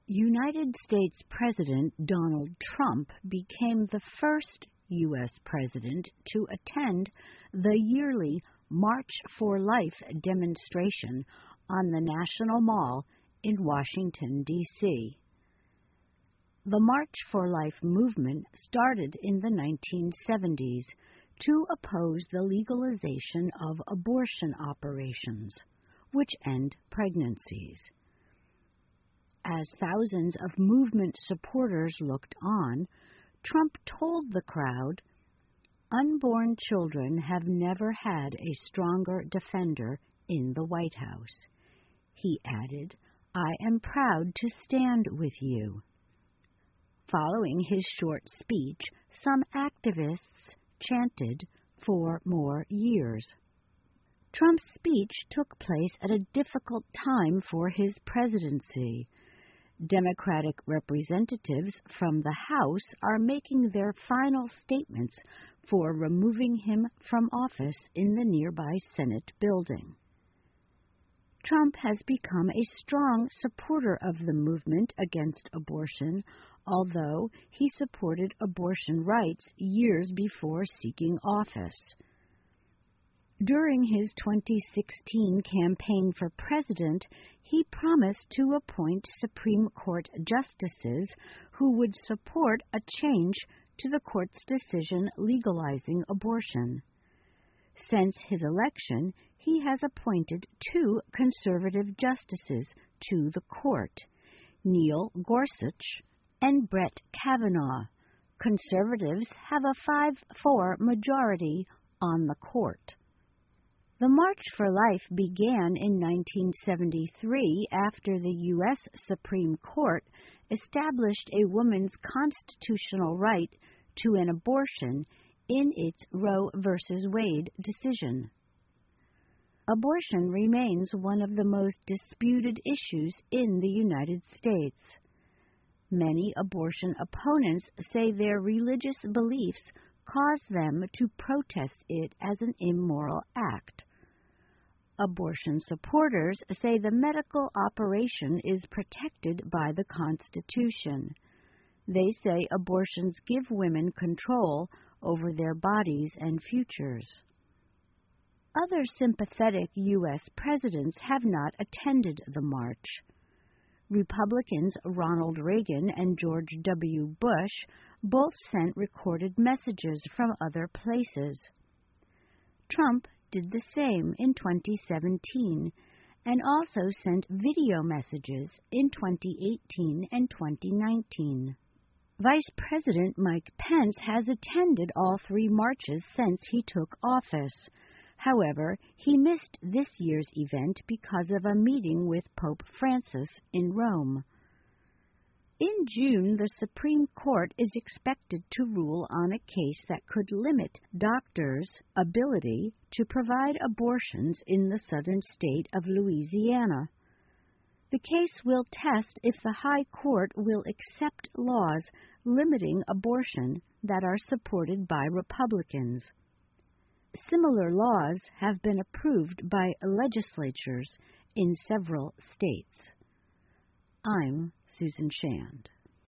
United States President Donald Trump became the first U.S. president to attend the yearly March for Life demonstration on the National Mall in Washington, D.C. The March for Life movement started in the 1970s to oppose the legalization of abortion operations, which end pregnancies. As thousands of movement supporters looked on, Trump told the crowd, "Unborn children have never had a stronger defender in the White House." He added, "I am proud to stand with you." Following his short speech, some activists chanted for more years. Trump's speech took place at a difficult time for his presidency. Democratic representatives from the House are making their final statements for removing him from office in the nearby Senate building. Trump has become a strong supporter of the movement against abortion, although he supported abortion rights years before seeking office. During his 2016 campaign for president, he promised to appoint Supreme Court justices who would support a change to the court's decision legalizing abortion. Since his election, he has appointed 2 conservative justices to the court, Neil Gorsuch and Brett Kavanaugh. Conservatives have a 5-4 majority on the court. The March for Life began in 1973 after the U.S. Supreme Court established a woman's constitutional right to an abortion in its Roe v. Wade decision. Abortion remains one of the most disputed issues in the United States. Many abortion opponents say their religious beliefs cause them to protest it as an immoral act. Abortion supporters say the medical operation is protected by the Constitution. They say abortions give women control over their bodies and futures. Other sympathetic U.S. presidents have not attended the march. Republicans Ronald Reagan and George W. Bush both sent recorded messages from other places. Trump did the same in 2017 and also sent video messages in 2018 and 2019. Vice President Mike Pence has attended all 3 marches since he took office. However, he missed this year's event because of a meeting with Pope Francis in Rome. In June, the Supreme Court is expected to rule on a case that could limit doctors' ability to provide abortions in the southern state of Louisiana. The case will test if the High Court will accept laws limiting abortion that are supported by Republicans. Similar laws have been approved by legislatures in several states. I'm Susan Shand.